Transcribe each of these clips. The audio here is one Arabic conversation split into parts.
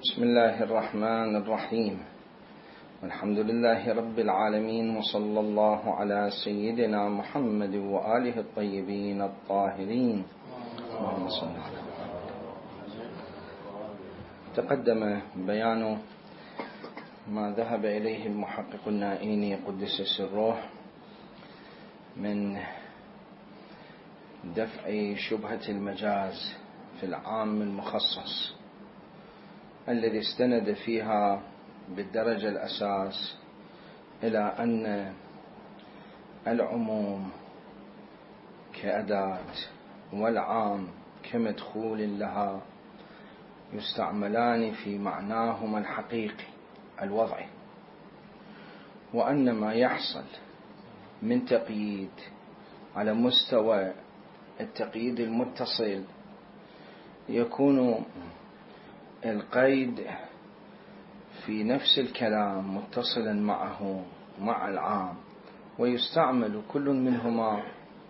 بسم الله الرحمن الرحيم. والحمد لله رب العالمين، وصلى الله على سيدنا محمد وآله الطيبين الطاهرين. اللهم صل على محمد. تقدم بيان ما ذهب إليه المحقق النائيني قدس سره من دفع شبهة المجاز في العام المخصص، الذي استند فيها بالدرجة الأساس إلى أن العموم كأداة والعام كمدخول لها يستعملان في معناهما الحقيقي الوضعي، وأن ما يحصل من تقييد على مستوى التقييد المتصل يكون القيد في نفس الكلام متصلا معه مع العام، ويستعمل كل منهما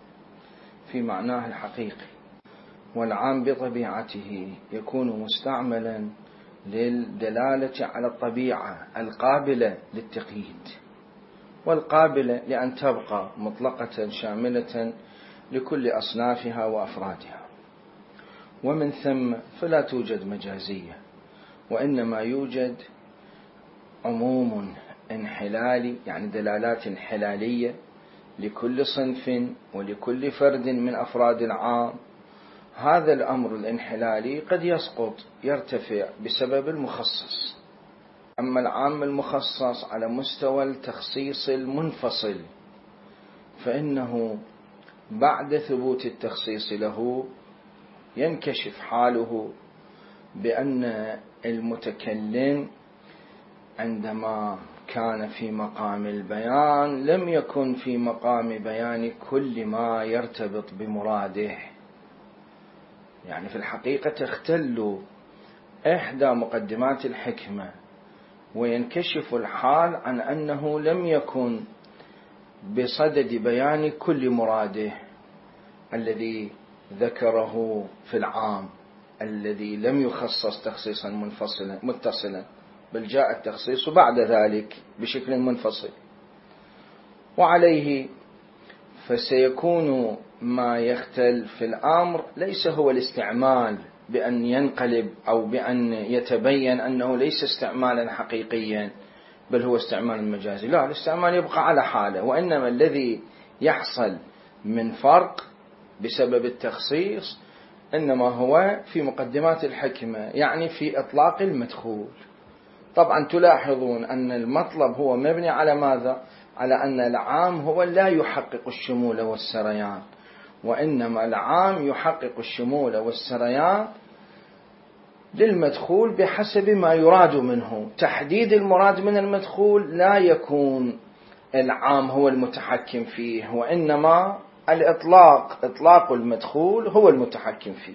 في معناه الحقيقي. والعام بطبيعته يكون مستعملا للدلالة على الطبيعة القابلة للتقييد، والقابلة لأن تبقى مطلقة شاملة لكل أصنافها وأفرادها. ومن ثم فلا توجد مجازية، وإنما يوجد عموم انحلالي، يعني دلالات انحلالية لكل صنف ولكل فرد من أفراد العام. هذا الأمر الانحلالي قد يسقط يرتفع بسبب المخصص. أما العام المخصص على مستوى التخصيص المنفصل فإنه بعد ثبوت التخصيص له ينكشف حاله بأن المتكلم عندما كان في مقام البيان لم يكن في مقام بيان كل ما يرتبط بمراده. يعني في الحقيقة تختل إحدى مقدمات الحكمة، وينكشف الحال عن أنه لم يكن بصدد بيان كل مراده الذي ذكره في العام الذي لم يخصص تخصيصا متصلا، بل جاء التخصيص بعد ذلك بشكل منفصل. وعليه فسيكون ما يختل في الأمر ليس هو الاستعمال بأن ينقلب أو بأن يتبين أنه ليس استعمالا حقيقيا بل هو استعمال مجازي، لا، الاستعمال يبقى على حاله، وإنما الذي يحصل من فرق بسبب التخصيص إنما هو في مقدمات الحكمة، يعني في إطلاق المدخول. طبعا تلاحظون أن المطلب هو مبني على ماذا؟ على أن العام هو لا يحقق الشمول والسريان، وإنما العام يحقق الشمول والسريان للمدخول بحسب ما يراد منه. تحديد المراد من المدخول لا يكون العام هو المتحكم فيه، وإنما إطلاق المدخول هو المتحكم فيه.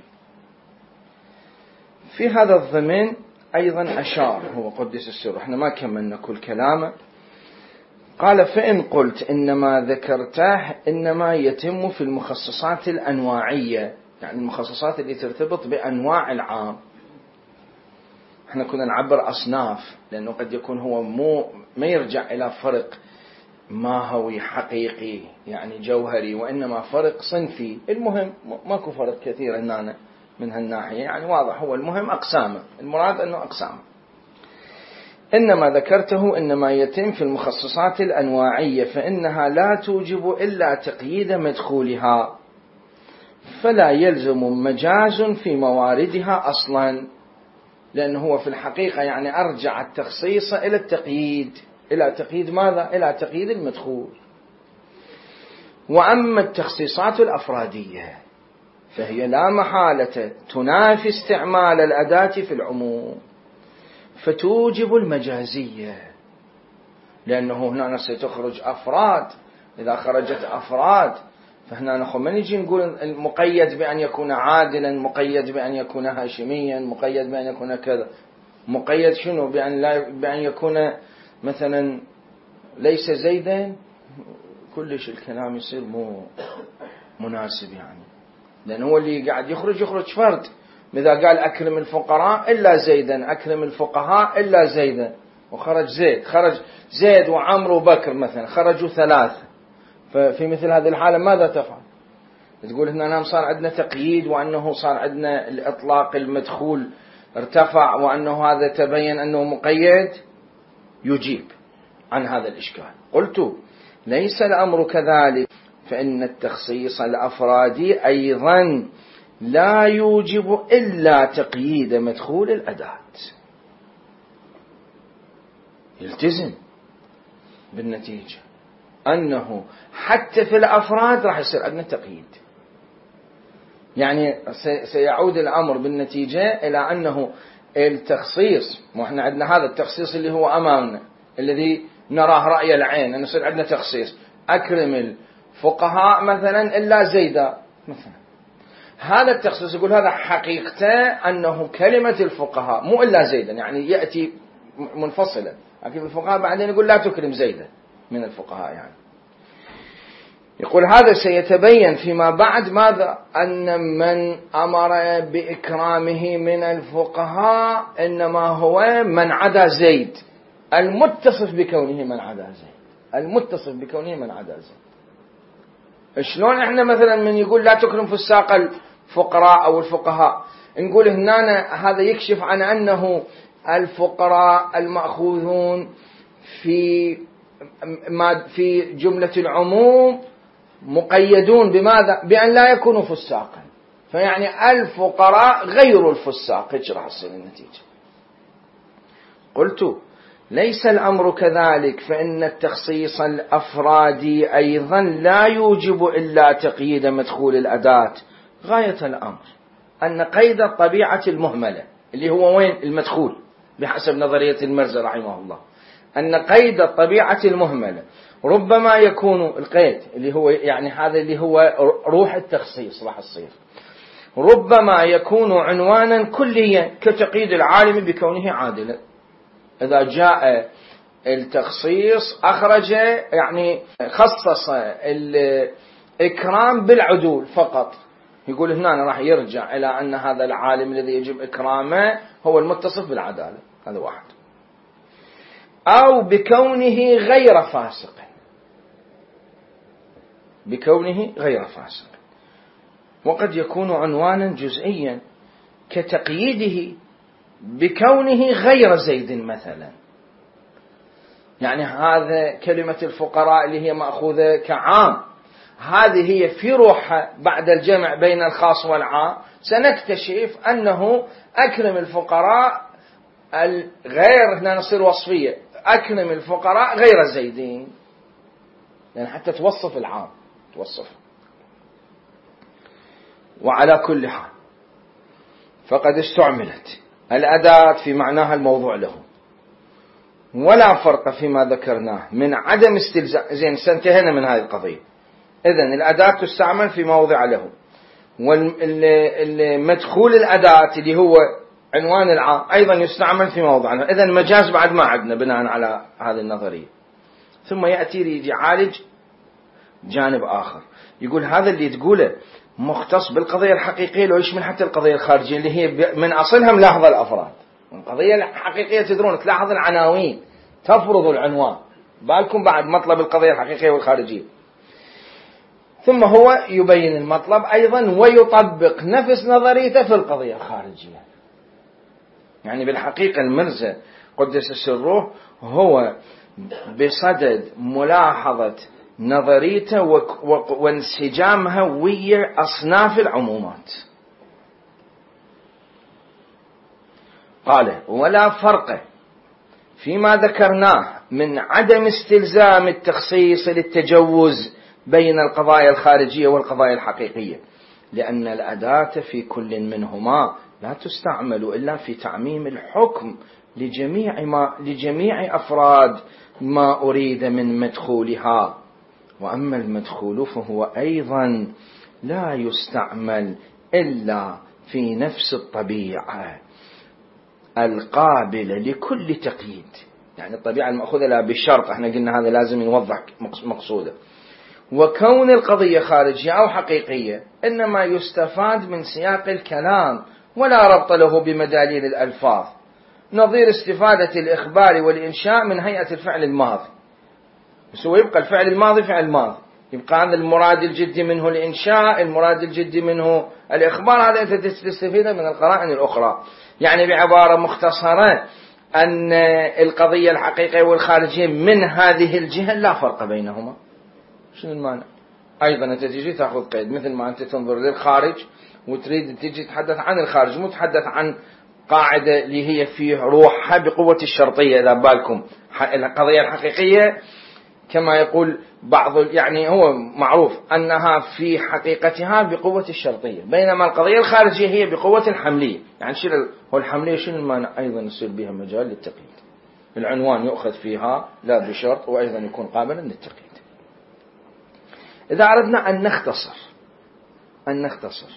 في هذا الضمن أيضا أشار هو قدس السر، احنا ما كملنا كل كلامه. قال: فإن قلت إنما ذكرته إنما يتم في المخصصات الأنواعية، يعني المخصصات اللي ترتبط بأنواع العام. احنا كنا نعبر أصناف لأنه قد يكون هو ما يرجع إلى فرق ماهوي حقيقي يعني جوهري، وإنما فرق صنفي. المهم ماكو فرق كثير هنا من هالناحية، يعني واضح هو المهم أقسامه، المراد أنه أقسامه. إنما ذكرته إنما يتم في المخصصات الأنواعية فإنها لا توجب إلا تقييد مدخولها، فلا يلزم مجاز في مواردها أصلا، لأنه هو في الحقيقة يعني أرجع التخصيص إلى التقييد. إلى تقييد ماذا؟ إلى تقييد المدخول. وأما التخصيصات الأفرادية فهي لا محالة تنافي استعمال الأداة في العموم، فتوجب المجازية، لأنه هنا ستخرج أفراد. إذا خرجت أفراد فهنا نحن ما نجي نقول المقيد بأن يكون عادلا، مقيد بأن يكون هاشميا، مقيد بأن يكون كذا. مقيد شنو؟ بأن يكون مثلا ليس زيدا. كلش الكلام يصير مو مناسب، يعني لأنه هو اللي قاعد يخرج فرد، إذا قال أكرم الفقراء إلا زيدا، أكرم الفقهاء إلا زيدا، وخرج زيد، خرج زيد وعمر وبكر مثلا، خرجوا ثلاثة، ففي مثل هذه الحالة ماذا تفعل؟ تقول هنا صار عندنا تقييد، وأنه صار عندنا الإطلاق المدخول ارتفع، وأنه هذا تبين أنه مقيد. يجيب عن هذا الإشكال. قلت ليس الأمر كذلك، فإن التخصيص الأفرادي أيضا لا يوجب إلا تقييد مدخول الأداة. يلتزم بالنتيجة أنه حتى في الأفراد راح يصير عندنا تقييد، يعني سيعود الأمر بالنتيجة إلى أنه التخصيص، وإحنا عندنا هذا التخصيص اللي هو أمامنا الذي نراه رأي العين، أن يصير عندنا تخصيص أكرم الفقهاء مثلا إلا زيدا مثلا. هذا التخصيص يقول هذا حقيقته أنه كلمة الفقهاء مو إلا زيدا، يعني يأتي منفصلا، لكن الفقهاء بعدين يقول لا تكرم زيدا من الفقهاء. يعني يقول هذا سيتبين فيما بعد ماذا؟ أن من أمر بإكرامه من الفقهاء إنما هو من عدا زيد، المتصف بكونه من عدا زيد، المتصف بكونه من عدا زيد. شلون احنا مثلا من يقول لا تكرم فساق الفقراء أو الفقهاء، نقول هنا هذا يكشف عن أنه الفقراء المأخوذون في جملة العموم مقيدون بماذا؟ بأن لا يكونوا فساقا، فيعني الفقراء غير الفساق، هيك راح تصير النتيجة. قلت ليس الأمر كذلك، فإن التخصيص الأفرادي أيضا لا يوجب إلا تقييد مدخول الأداة. غاية الأمر أن قيد الطبيعة المهملة اللي هو وين؟ المدخول، بحسب نظرية المرزا رحمه الله، أن قيد الطبيعة المهملة ربما يكون القيد اللي هو يعني هذا اللي هو روح التخصيص راح يصير، ربما يكون عنوانا كليا كتقييد العالم بكونه عادلا. إذا جاء التخصيص أخرج يعني خصص الإكرام بالعدول فقط، يقول هنا راح يرجع إلى أن هذا العالم الذي يجب إكرامه هو المتصف بالعدالة، هذا واحد. أو بكونه غير فاسق، بكونه غير فاسق، وقد يكون عنوانا جزئيا كتقييده بكونه غير زيد مثلا. يعني هذا كلمة الفقراء اللي هي مأخوذة كعام، هذه هي في روحها بعد الجمع بين الخاص والعام سنكتشف أنه أكرم الفقراء الغير، هنا نصير وصفية، أكرم الفقراء غير زيدين، يعني حتى توصف العام، توصف. وعلى كل حال فقد استعملت الأداة في معناها الموضوع له، ولا فرق فيما ذكرناه من عدم استلزام. زين، سنتهينا من هذه القضية. إذن الأداة تستعمل في موضع له، والمدخول الأداة اللي هو عنوان العام أيضا يستعمل في موضع له. إذن مجاز بعد ما عندنا بناء على هذه النظرية. ثم يأتي يجي يعالج جانب آخر، يقول هذا اللي تقوله مختص بالقضية الحقيقية لو يشمل حتى القضية الخارجية اللي هي من أصلها ملاحظة الأفراد. القضية الحقيقية تدرون تلاحظ العناوين تفرض العنوان، بالكم بعد مطلب القضية الحقيقية والخارجية. ثم هو يبين المطلب أيضا ويطبق نفس نظريته في القضية الخارجية. يعني بالحقيقة المرزا قدس سره هو بصدد ملاحظة نظريته وانسجامها ويا أصناف العمومات. قال ولا فرق فيما ذكرناه من عدم استلزام التخصيص للتجوز بين القضايا الخارجية والقضايا الحقيقية، لأن الأداة في كل منهما لا تستعمل إلا في تعميم الحكم لجميع أفراد ما أريد من مدخولها. وأما المدخول فهو أيضا لا يستعمل إلا في نفس الطبيعة القابلة لكل تقييد. يعني الطبيعة المأخوذة لا بشرط، احنا قلنا هذا لازم نوضح مقصوده. وكون القضية خارجية أو حقيقية إنما يستفاد من سياق الكلام ولا ربط له بمداليل الألفاظ، نظير استفادة الإخبار والإنشاء من هيئة الفعل الماضي. بس هو يبقى الفعل الماضي فعل ماضي، يبقى هذا المراد الجدي منه الإنشاء، المراد الجدي منه الإخبار، هذا أنت تستفيده من القرائن الأخرى. يعني بعبارة مختصرة أن القضية الحقيقية والخارجية من هذه الجهة لا فرق بينهما. شنو المعنى؟ أيضا أنت تجي تأخذ قيد، مثل ما أنت تنظر للخارج وتريد تجي تتحدث عن الخارج، مو تتحدث عن قاعدة اللي هي في روحها بقوة الشرطية. إذا بالكم القضية الحقيقية كما يقول بعض، يعني هو معروف أنها في حقيقتها بقوة الشرطية، بينما القضية الخارجية هي بقوة الحملية. يعني شنو هو الحملية؟ شنو المعنى؟ أيضا يصير بها مجال للتقييد، العنوان يؤخذ فيها لا بشرط، وأيضا يكون قابلا للتقييد. إذا أردنا أن نختصر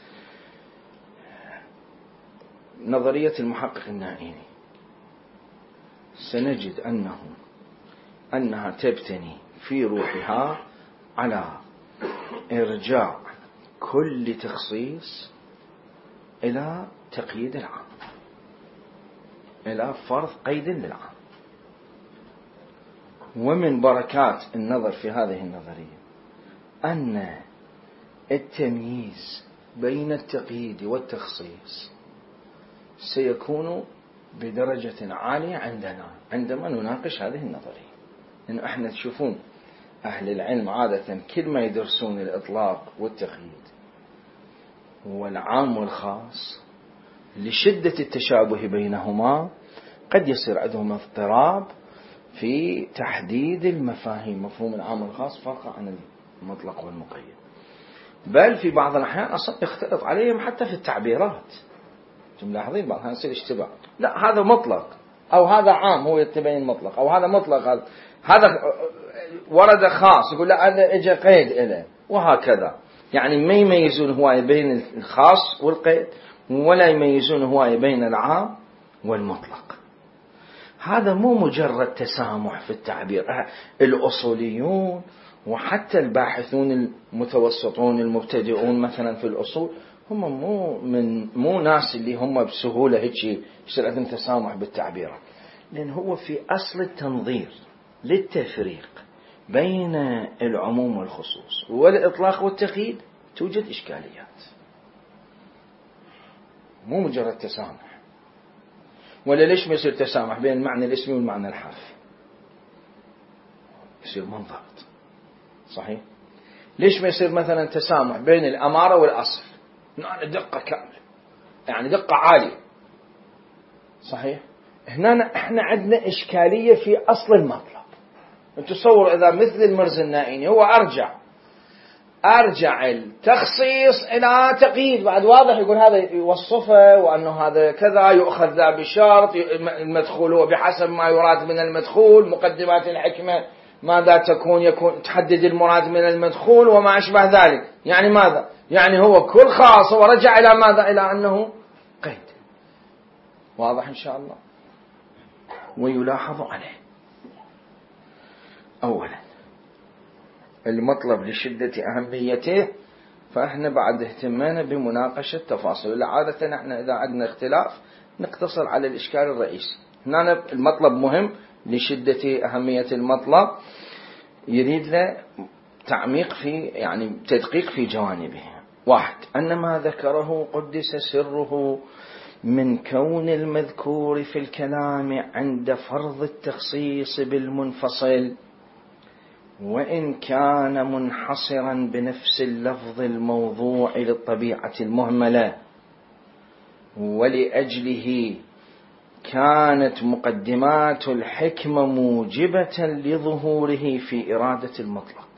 نظرية المحقق النائيني، سنجد أنها تبتني في روحها على إرجاع كل تخصيص إلى تقييد العام، إلى فرض قيد للعام. ومن بركات النظر في هذه النظرية أن التمييز بين التقييد والتخصيص سيكون بدرجة عالية عندما نناقش هذه النظرية. لأن احنا تشوفون أهل العلم عادة كل ما يدرسون الإطلاق والتقييد والعام والخاص، لشدة التشابه بينهما قد يصير عندهم اضطراب في تحديد المفاهيم. مفهوم العام والخاص فرق عن المطلق والمقيد، بل في بعض الأحيان أصلا يختلط عليهم حتى في التعبيرات. ملاحظين بعضها يصير اشتباه، لا هذا مطلق أو هذا عام هو يتبين مطلق، أو هذا مطلق هذا ورد خاص يقول لا هذا اجى قيد إله، وهكذا. يعني ما يميزون هواية بين الخاص والقيد، ولا يميزون هواية بين العام والمطلق. هذا مو مجرد تسامح في التعبير. الأصوليون وحتى الباحثون المتوسطون المبتدئون مثلا في الأصول هم مو ناس اللي هم بسهولة هيك يصير عندهم تسامح بالتعبيرات، لأن هو في أصل التنظير للتفريق بين العموم والخصوص والإطلاق والتقييد توجد إشكاليات، مو مجرد تسامح. ولا ليش ما يصير تسامح بين المعنى الاسمي والمعنى الحرفي؟ يصير منضبط صحيح. ليش ما يصير مثلا تسامح بين الأمارة والأصل؟ دقة كاملة، يعني دقة عالية صحيح. هنا احنا عندنا إشكالية في أصل المطلب. تصور إذا مثل المرز النائيني هو أرجع التخصيص إلى تقييد، بعد واضح يقول هذا يوصفه وأنه هذا كذا يؤخذ ذا بشرط، المدخول هو بحسب ما يراد من المدخول، مقدمات الحكمة ماذا يكون تحدد المراد من المدخول وما أشبه ذلك. يعني ماذا؟ يعني هو كل خاص ورجع إلى ماذا؟ إلى أنه قيد. واضح إن شاء الله. ويلاحظ عليه أولا المطلب لشدة أهميته، فإحنا بعد اهتمامنا بمناقشة تفاصيل. عادة احنا إذا عندنا اختلاف نقتصر على الإشكال الرئيسي. هنا المطلب مهم لشدة أهمية المطلب، يريد له تعميق في يعني تدقيق في جوانبه. واحد، أن ما ذكره قدس سره من كون المذكور في الكلام عند فرض التخصيص بالمنفصل، وإن كان منحصرا بنفس اللفظ الموضوع للطبيعة المهملة، ولأجله كانت مقدمات الحكمة موجبة لظهوره في إرادة المطلق.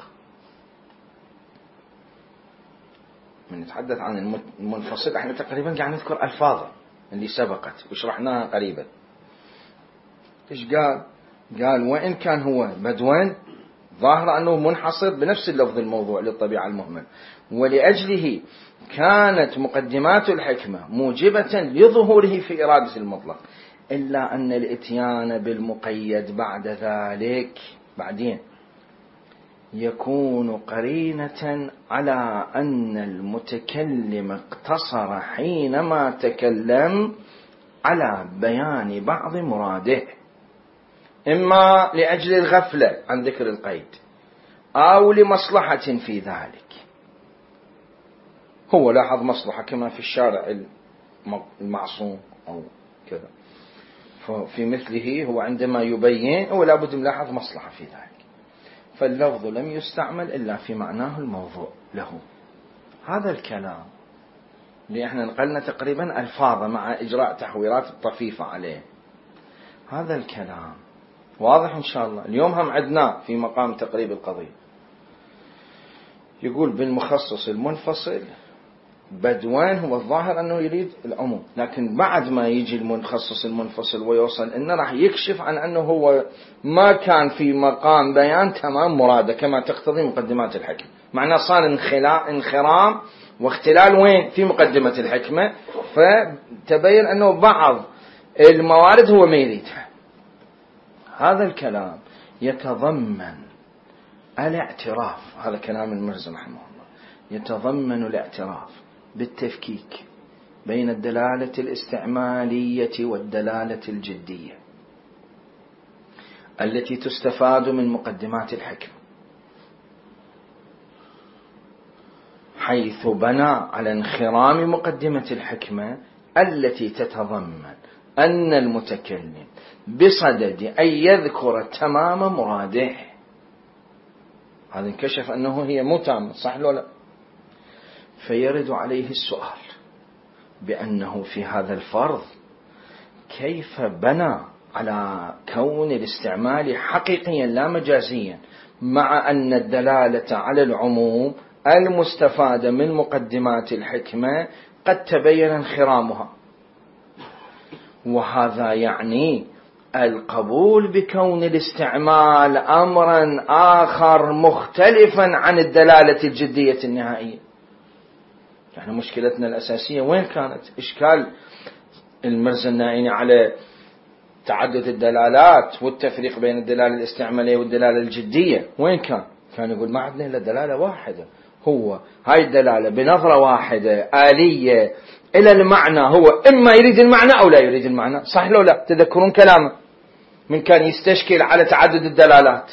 من نتحدث عن المنفصل احنا تقريبا قاعد نذكر ألفاظه اللي سبقت وشرحناها قريبا. ايش قال وإن كان هو بدوان ظاهر أنه منحصر بنفس اللفظ الموضوع للطبيعة المهملة، ولأجله كانت مقدمات الحكمة موجبة لظهوره في إرادة المطلق، إلا أن الإتيان بالمقيد بعد ذلك بعدين يكون قرينة على أن المتكلم اقتصر حينما تكلم على بيان بعض مراده، إما لأجل الغفلة عن ذكر القيد أو لمصلحة في ذلك. هو لاحظ مصلحة كما في الشارع المعصوم أو كذا، ففي مثله هو عندما يبين هو لابد ملاحظ مصلحة في ذلك، فاللفظ لم يستعمل إلا في معناه الموضوع له. هذا الكلام اللي احنا نقلنا تقريبا ألفاظه مع إجراء تحويرات طفيفة عليه، هذا الكلام واضح إن شاء الله. اليوم هم عدناه في مقام تقريب القضية، يقول بالمخصص المنفصل بدوان، هو الظاهر أنه يريد العموم، لكن بعد ما يجي المخصص المنفصل ويوصل إنه راح يكشف عن أنه هو ما كان في مقام بيان تمام مراده كما تقتضي مقدمات الحكم، معناه صار انخرام واختلال وين؟ في مقدمة الحكمة، فتبين أنه بعض الموارد هو ما يريدها. هذا الكلام يتضمن الاعتراف، هذا كلام المرزي رحمه الله، يتضمن الاعتراف بالتفكيك بين الدلالة الاستعمالية والدلالة الجدية التي تستفاد من مقدمات الحكم، حيث بنى على انخرام مقدمة الحكمة التي تتضمن أن المتكلم بصدد أن يذكر تمام مراده، هذا انكشف أنه هي مو تامة، صح لو لا؟ فيرد عليه السؤال بأنه في هذا الفرض كيف بنى على كون الاستعمال حقيقيا لا مجازيا، مع أن الدلالة على العموم المستفادة من مقدمات الحكمة قد تبين انخرامها، وهذا يعني القبول بكون الاستعمال أمرا آخر مختلفا عن الدلالة الجدية النهائية. يعني مشكلتنا الأساسية وين كانت؟ إشكال المرزي النائني على تعدد الدلالات والتفريق بين الدلالة الاستعمالية والدلالة الجدية، وين كان؟ كان يقول ما عندنا إلا دلالة واحدة، هو هاي الدلالة بنظرة واحدة آلية إلى المعنى، هو إما يريد المعنى أو لا يريد المعنى، صح لو لا؟ تذكرون كلامه من كان يستشكل على تعدد الدلالات،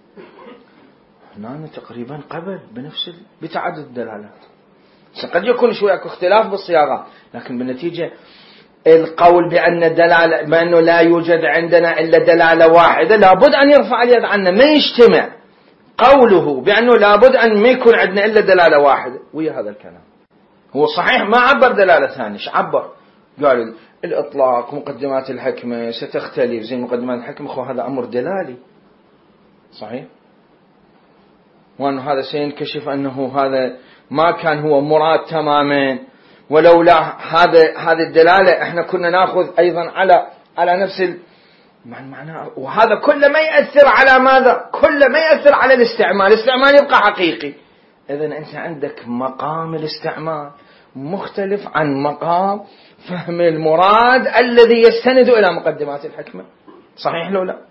هنا تقريبا قبل بتعدد الدلالات، قد يكون شوية اختلاف بالصياغة، لكن بالنتيجة القول بأن الدلالة بأنه لا يوجد عندنا إلا دلالة واحدة لابد أن يرفع اليد عنا، ما يجتمع قوله بأنه لابد أن ما يكون عندنا إلا دلالة واحدة ويا هذا الكلام. هو صحيح ما عبر دلالة ثانية، عبر قال الإطلاق مقدمات الحكمة ستختلف زي مقدمات الحكمة، هذا أمر دلالي صحيح، وأن هذا سينكشف أنه هذا ما كان هو مراد تماما، ولولا هذه الدلالة احنا كنا ناخذ أيضا على نفس المعنى، وهذا كله ما يأثر على ماذا؟ كله ما يأثر على الاستعمال يبقى حقيقي. إذن أنت عندك مقام الاستعمال مختلف عن مقام فهم المراد الذي يستند إلى مقدمات الحكمة، صحيح لو لا؟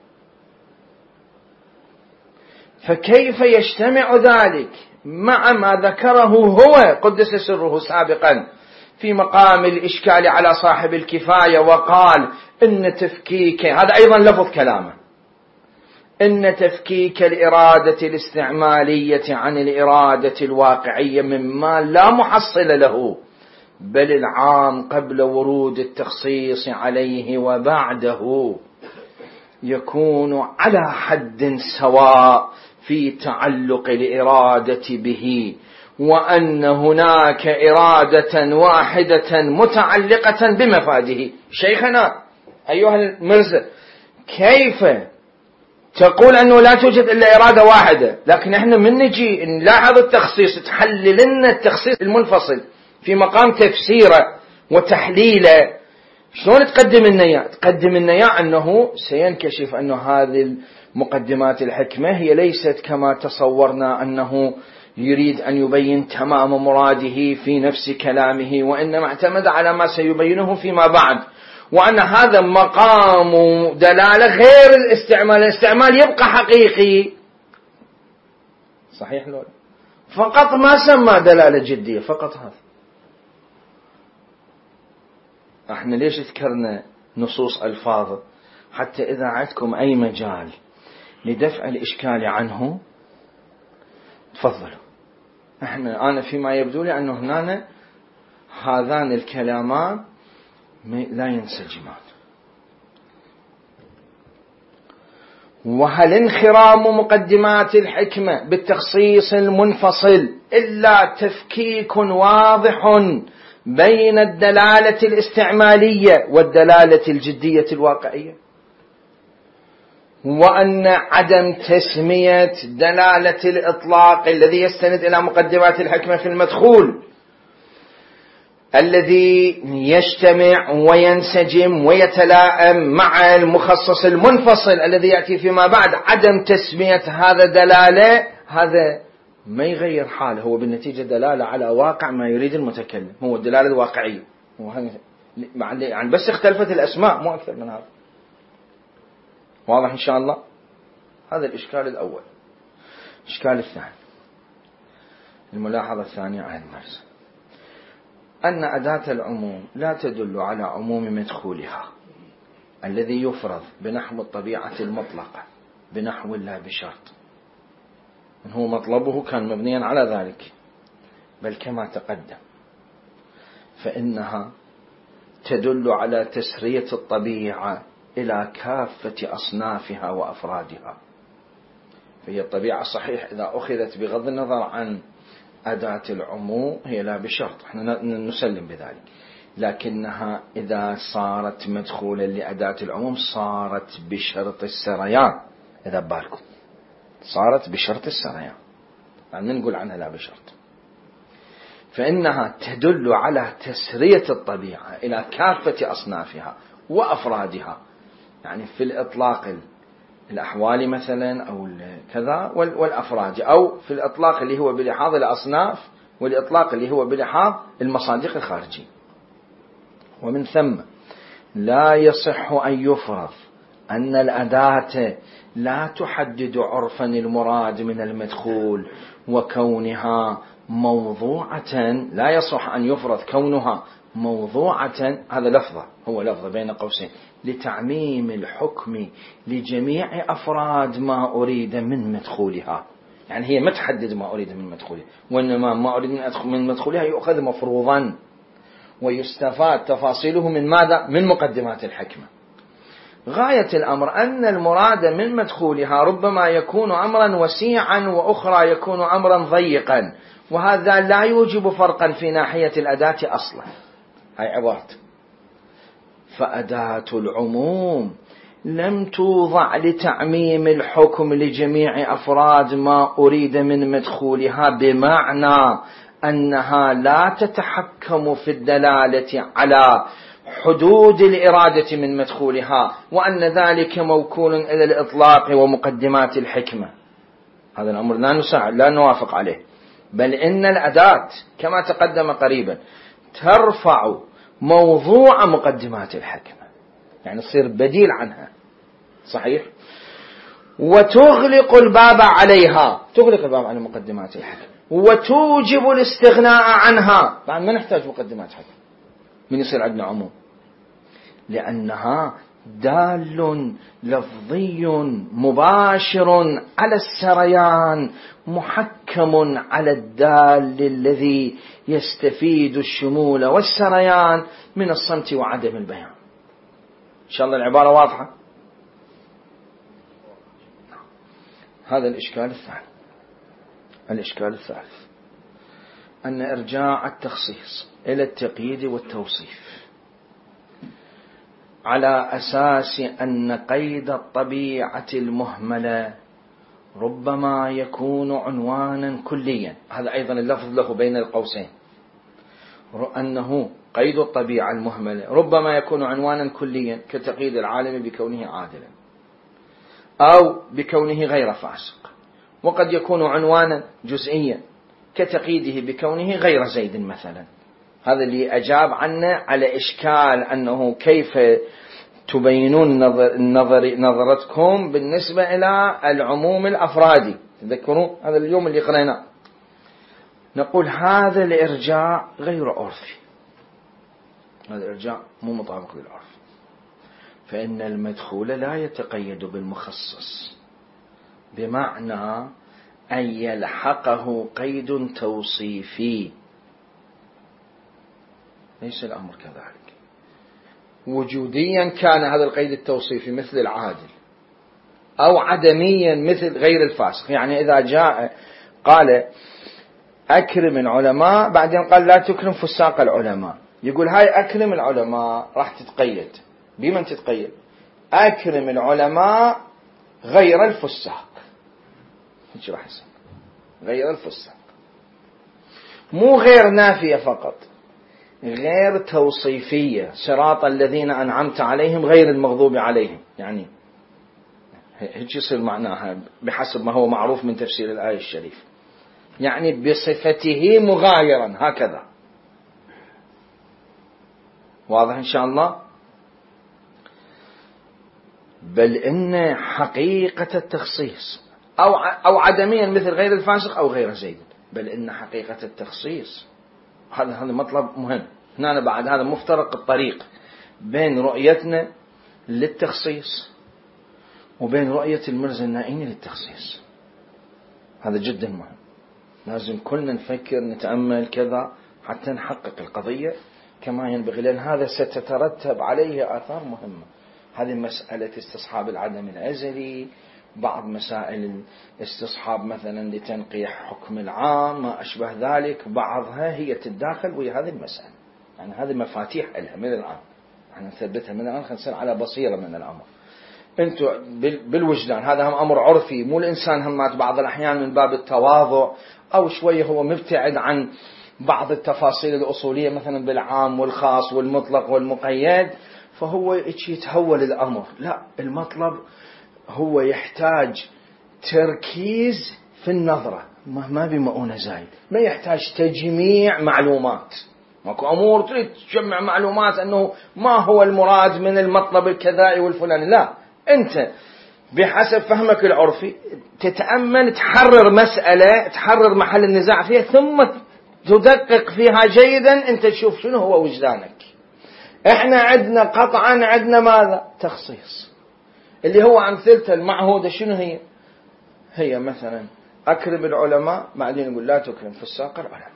فكيف يجتمع ذلك مع ما ذكره هو قدس سره سابقا في مقام الإشكال على صاحب الكفاية، وقال إن تفكيك، هذا أيضا لفظ كلامه، إن تفكيك الإرادة الاستعمالية عن الإرادة الواقعية مما لا محصل له، بل العام قبل ورود التخصيص عليه وبعده يكون على حد سواء في تعلق الإرادة به، وأن هناك إرادة واحدة متعلقة بمفاده. شيخنا أيها المرزي، كيف تقول أنه لا توجد إلا إرادة واحدة، لكن إحنا من نجي نلاحظ التخصيص تحلل لنا التخصيص المنفصل في مقام تفسيره وتحليله، شلون تقدم النية؟ تقدم النية أنه سينكشف أنه هذه مقدمات الحكمة هي ليست كما تصورنا أنه يريد أن يبين تمام مراده في نفس كلامه، وإنما اعتمد على ما سيبينه فيما بعد، وأن هذا مقام دلالة غير الاستعمال، الاستعمال يبقى حقيقي. صحيح لولا؟ فقط ما سمى دلالة جدية، فقط هذا. احنا ليش ذكرنا نصوص ألفاظ؟ حتى إذا عندكم أي مجال لدفع الإشكال عنه تفضلوا. أنا فيما يبدو لي أنه هنا هذان الكلامان لا ينسجمان. وهل انخرام مقدمات الحكمة بالتخصيص المنفصل إلا تفكيك واضح بين الدلالة الاستعمالية والدلالة الجدية الواقعية، وأن عدم تسمية دلالة الإطلاق الذي يستند إلى مقدمات الحكمة في المدخول الذي يجتمع وينسجم ويتلائم مع المخصص المنفصل الذي يأتي فيما بعد، عدم تسمية هذا دلالة، هذا ما يغير حاله، هو بالنتيجة دلالة على واقع ما يريد المتكلم، هو الدلالة الواقعية، يعني بس اختلفت الأسماء مو أكثر من هذا. واضح إن شاء الله؟ هذا الإشكال الأول. الإشكال الثاني، الملاحظة الثانية على المرسى، أن أداة العموم لا تدل على عموم مدخولها الذي يفرض بنحو الطبيعة المطلقة بنحو لا بشرط، من هو مطلبه كان مبنيا على ذلك، بل كما تقدم فإنها تدل على تسرية الطبيعة إلى كافة أصنافها وأفرادها. فهي الطبيعة صحيح إذا أخذت بغض النظر عن أداة العموم هي لا بشرط، احنا نسلم بذلك، لكنها إذا صارت مدخولا لأداة العموم صارت بشرط السريان. إذا بالكم صارت بشرط السريان، يعني نقول عنها لا بشرط، فإنها تدل على تسرية الطبيعة إلى كافة أصنافها وأفرادها، يعني في الإطلاق الأحوال مثلا أو كذا والأفراد، أو في الإطلاق اللي هو بلحاظ الأصناف والإطلاق اللي هو بلحاظ المصادق الخارجية. ومن ثم لا يصح أن يفرض أن الأداة لا تحدد عرفا المراد من المدخول وكونها موضوعة، لا يصح أن يفرض كونها موضوعة، هذا لفظة، هو لفظة بين قوسين، لتعميم الحكم لجميع أفراد ما أريد من مدخولها. يعني هي ما تحدد ما أريد من مدخولها، وإنما ما أريد من مدخولها يؤخذ مفروضا ويستفاد تفاصيله من ماذا؟ من مقدمات الحكمة. غاية الأمر أن المراد من مدخولها ربما يكون أمرا وسيعا وأخرى يكون أمرا ضيقا، وهذا لا يوجب فرقا في ناحية الأداة أصلا. هاي عبارة. فأداة العموم لم توضع لتعميم الحكم لجميع أفراد ما أريد من مدخولها، بمعنى أنها لا تتحكم في الدلالة على حدود الإرادة من مدخولها، وأن ذلك موكول إلى الإطلاق ومقدمات الحكمة. هذا الأمر لا نوافق عليه، بل إن الأداة كما تقدم قريبا ترفع موضوع مقدمات الحكمة، يعني تصير بديل عنها، صحيح، وتغلق الباب عليها، تغلق الباب على مقدمات الحكمة، وتوجب الاستغناء عنها. طبعا ما نحتاج مقدمات حكمة، من يصير عندنا عموم، لأنها دال لفظي مباشر على السريان محكم على الدال الذي يستفيد الشمول والسريان من الصمت وعدم البيان. إن شاء الله العبارة واضحة. هذا الإشكال الثاني. الإشكال الثالث أن إرجاع التخصيص إلى التقييد والتوصيف على أساس أن قيد الطبيعة المهملة ربما يكون عنوانا كليا، هذا أيضا اللفظ له بين القوسين، أنه قيد الطبيعة المهملة ربما يكون عنوانا كليا كتقييد العالم بكونه عادلا أو بكونه غير فاسق، وقد يكون عنوانا جزئيا كتقييده بكونه غير زيد مثلا. هذا اللي أجاب عنه على إشكال أنه كيف تبينون نظرتكم بالنسبة إلى العموم الأفرادي. تذكرون هذا اليوم اللي قرأناه، نقول هذا الإرجاع غير عرفي، هذا الإرجاع مو مطابق للعرف، فإن المدخول لا يتقيد بالمخصص، بمعنى أن يلحقه قيد توصيفي، ليس الأمر كذلك. وجوديا كان هذا القيد التوصيفي مثل العادل، أو عدميا مثل غير الفاسق. يعني إذا جاء قال أكرم العلماء بعدين قال لا تكرم فساق العلماء، يقول هاي أكرم العلماء راح تتقيد بمن تتقيد؟ أكرم العلماء غير الفساق، ايش راح يصير؟ غير الفساق، مو غير نافية فقط، غير توصيفية، صراط الذين أنعمت عليهم غير المغضوب عليهم، يعني هيك يصير معناها بحسب ما هو معروف من تفسير الآية الشريفة، يعني بصفته مغايرا، هكذا واضح إن شاء الله. بل إن حقيقة التخصيص أو عدميا مثل غير الفاسق أو غير زيد، بل إن حقيقة التخصيص هذا مطلب مهم. هنا بعد هذا مفترق الطريق بين رؤيتنا للتخصيص وبين رؤية المرزا النائيني للتخصيص، هذا جدا مهم، لازم كلنا نفكر نتأمل كذا حتى نحقق القضية كما ينبغي، لأن هذا ستترتب عليه آثار مهمة. هذه مسألة استصحاب العدم الأزلي، بعض مسائل الاستصحاب مثلا لتنقيح حكم العام ما أشبه ذلك، بعضها هي تتداخل وهي هذه المسألة، يعني هذه مفاتيح لها من الآن، احنا نثبتها من الآن، خلينا نصير على بصيرة من الأمر. انتوا بالوجدان هذا هم أمر عرفي، مو الإنسان هم بعض الأحيان من باب التواضع أو شوية هو مبتعد عن بعض التفاصيل الأصولية مثلا بالعام والخاص والمطلق والمقيد، فهو يتهول الأمر. لا، المطلب هو يحتاج تركيز في النظرة، ما بمؤونة زايد، ما يحتاج تجميع معلومات، ماكو أمور تريد تجمع معلومات أنه ما هو المراد من المطلب الكذائي والفلاني، لا، أنت بحسب فهمك العرفي تتأمل، تحرر مسألة، تحرر محل النزاع فيها، ثم تدقق فيها جيدا، أنت تشوف شنو هو وجدانك. احنا عندنا قطعا عندنا ماذا؟ تخصيص، اللي هو أمثلته المعهودة شنو هي مثلا أكرم العلماء بعدين يقول لا تكرم فساق العلماء،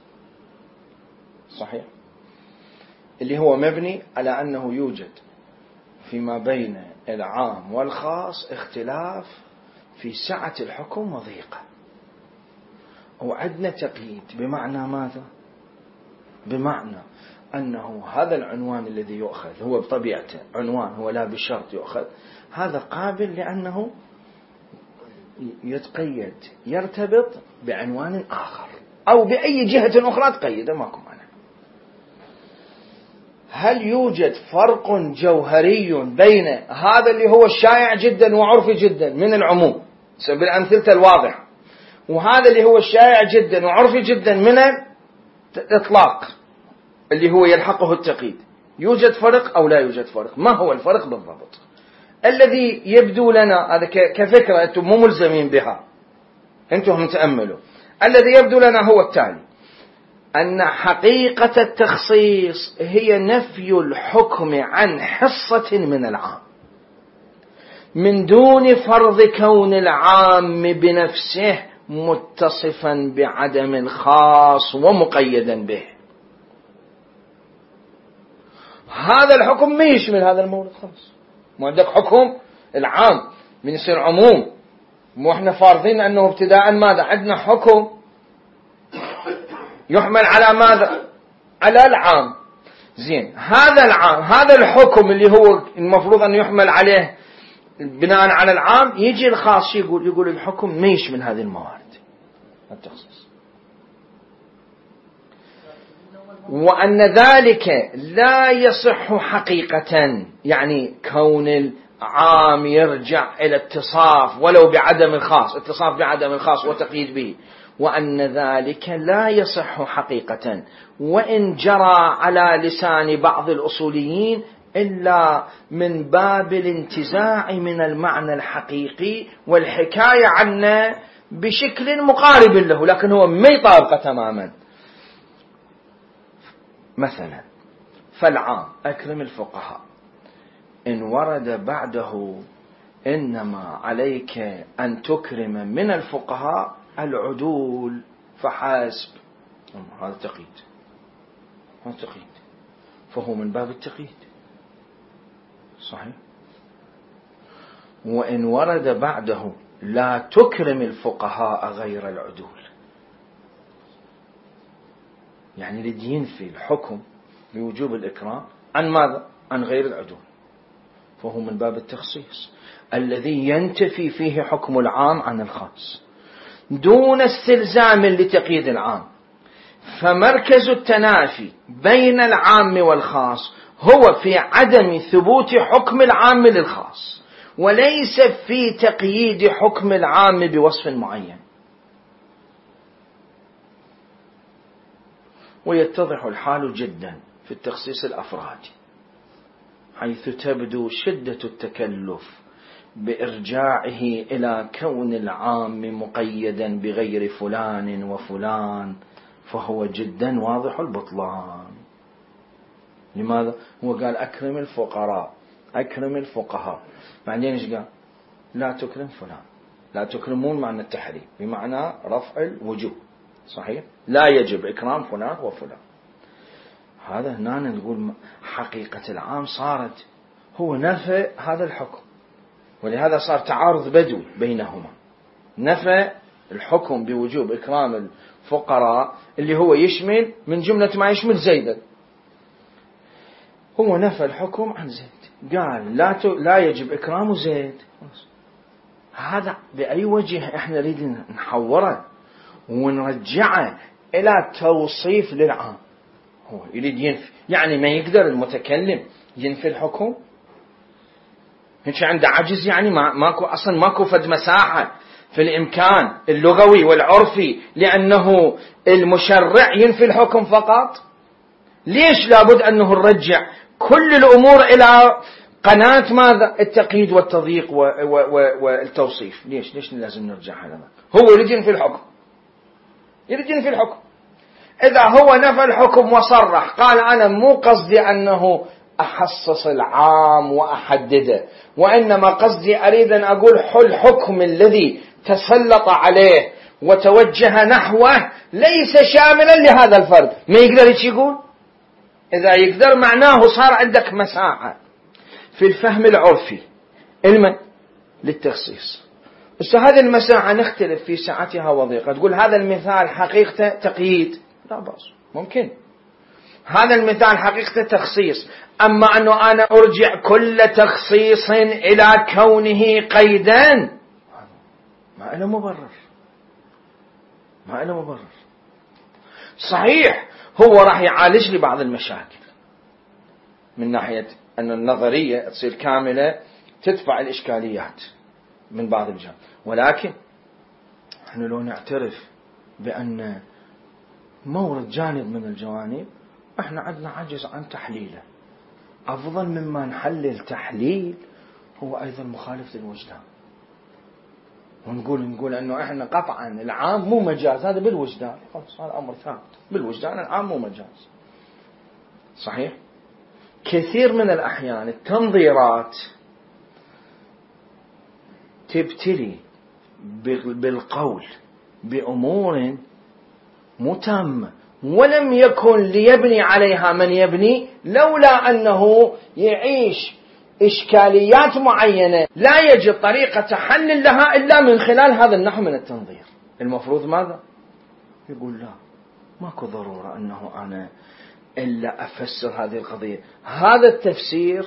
صحيح، اللي هو مبني على أنه يوجد فيما بين العام والخاص اختلاف في سعة الحكم وضيقه، وعندنا تقييد بمعنى ماذا؟ بمعنى أنه هذا العنوان الذي يؤخذ هو بطبيعته عنوان، هو لا بشرط يؤخذ، هذا قابل لأنه يتقيد، يرتبط بعنوان آخر أو بأي جهة أخرى تقيده، ماكو معنى. هل يوجد فرق جوهري بين هذا اللي هو الشائع جدا وعرفي جدا من العموم بالأمثلة الواضحة، وهذا اللي هو الشائع جدا وعرفي جدا من الإطلاق اللي هو يلحقه التقييد؟ يوجد فرق أو لا يوجد فرق؟ ما هو الفرق بالضبط؟ الذي يبدو لنا هذا كفكرة، أنتم مو ملزمين بها، أنتم هم تأملوا، الذي يبدو لنا هو التالي: أن حقيقة التخصيص هي نفي الحكم عن حصة من العام من دون فرض كون العام بنفسه متصفا بعدم الخاص ومقيدا به. هذا الحكم ما يشمل هذا المورد خلاص، مو عندك حكم العام من يصير عموم، مو احنا فارضين أنه ابتداء ماذا؟ عندنا حكم يحمل على ماذا؟ على العام. زين، هذا العام، هذا الحكم اللي هو المفروض أن يحمل عليه بناء على العام، يجي الخاص يقول الحكم ما يشمل هذه الموارد التخصيص، وأن ذلك لا يصح حقيقة، يعني كون العام يرجع إلى اتصاف ولو بعدم الخاص، اتصاف بعدم الخاص وتقييد به، وأن ذلك لا يصح حقيقة وإن جرى على لسان بعض الأصوليين إلا من باب الانتزاع من المعنى الحقيقي والحكاية عنه بشكل مقارب له، لكن هو ما يطابقه تماما. مثلا فالعام أكرم الفقهاء، إن ورد بعده إنما عليك أن تكرم من الفقهاء العدول فحسب، هذا تقييد، هذا تقييد، فهو من باب التقييد، صحيح. وإن ورد بعده لا تكرم الفقهاء غير العدول، يعني لدين في الحكم بوجوب الإكرام عن ماذا؟ عن غير العدول، فهو من باب التخصيص الذي ينتفي فيه حكم العام عن الخاص دون استلزام لتقييد العام. فمركز التنافي بين العام والخاص هو في عدم ثبوت حكم العام للخاص، وليس في تقييد حكم العام بوصف معين. ويتضح الحال جدا في التخصيص الأفرادي، حيث تبدو شدة التكلف بإرجاعه إلى كون العام مقيدا بغير فلان وفلان، فهو جدا واضح البطلان. لماذا؟ هو قال أكرم الفقراء، أكرم الفقهاء، بعدين إيش قال؟ لا تكرم فلان. لا تكرمون معنى التحريم، بمعنى رفع الوجوب، صحيح؟ لا يجب إكرام فلان وفلان. هذا هنا نقول حقيقة العام صارت هو نفى هذا الحكم، ولهذا صار تعارض بدوي بينهما. نفى الحكم بوجوب إكرام الفقراء اللي هو يشمل من جملة ما يشمل زيدا، هو نفى الحكم عن زيد، قال لا يجب إكرام زيد. هذا بأي وجه احنا نريد نحوره ونرجعه إلى توصيف للعام. هو يريد ينفي، يعني ما يقدر المتكلم ينفي الحكم، هيك عنده عجز، يعني ماكو أصلا ماكو فد مساحة في الإمكان اللغوي والعرفي لأنه المشرع ينفي الحكم فقط. ليش لابد أنه نرجع كل الأمور إلى قناة ماذا؟ التقييد والتضييق والتوصيف. ليش لازم نرجع هذا؟ هو يريد ينفي الحكم، يريد ينفي الحكم. إذا هو نفى الحكم وصرح قال أنا مو قصدي أنه أحصص العام وأحدده، وإنما قصدي أريد أن أقول الحكم الذي تسلط عليه وتوجه نحوه ليس شاملا لهذا الفرد، ما يقدر يقول. إذا يقدر معناه صار عندك مساحة في الفهم العرفي للتخصيص. بس هذه المساحة نختلف في سعتها وضيقها. تقول هذا المثال حقيقته تقييد، لا بأس، ممكن. هذا المثال حقيقته تخصيص، أما أنه أنا أرجع كل تخصيص إلى كونه قيدا ما له مبرر، ما له مبرر. صحيح هو راح يعالج لي بعض المشاكل من ناحية أن النظرية تصير كاملة تدفع الإشكاليات من بعض الجانب، ولكن نحن لو نعترف بأن مورد جانب من الجوانب احنا عندنا عجز عن تحليله، أفضل مما نحلل تحليل هو أيضا مخالف للوجدان، ونقول أنه احنا قطعا العام مو مجاز، هذا بالوجدان، خلاص هذا أمر ثابت بالوجدان، العام مو مجاز. صحيح كثير من الأحيان التنظيرات تبتلي بالقول بأمور متامة ولم يكن ليبني عليها من يبني، لولا أنه يعيش إشكاليات معينة لا يجد طريقة حل لها إلا من خلال هذا النحو من التنظير. المفروض ماذا؟ يقول لا، ماكو ضرورة أنه أنا إلا أفسر هذه القضية، هذا التفسير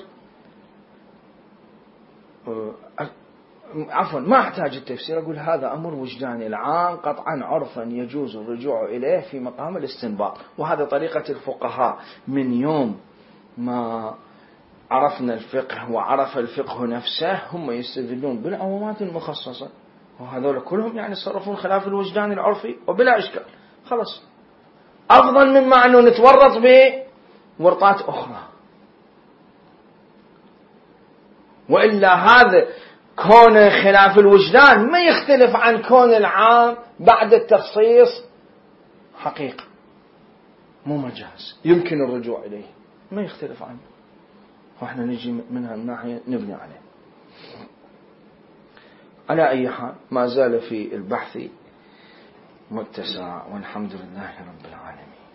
عفوا ما أحتاج التفسير، أقول هذا أمر وجداني العام قطعا عرفا يجوز الرجوع إليه في مقام الاستنباط. وهذا طريقة الفقهاء من يوم ما عرفنا الفقه وعرف الفقه نفسه، هم يستدلون بالعمومات المخصصة، وهذول كلهم يعني يصرفون خلاف الوجدان العرفي وبلا إشكال. خلاص أفضل مما أنه نتورط بورطات أخرى. وإلا هذا كون خلاف الوجدان ما يختلف عن كون العام بعد التخصيص حقيقة، مو مجاز يمكن الرجوع إليه، ما يختلف عنه، وإحنا نجي منها الناحية نبني عليه. على أي حال ما زال في البحث متسع، والحمد لله رب العالمين.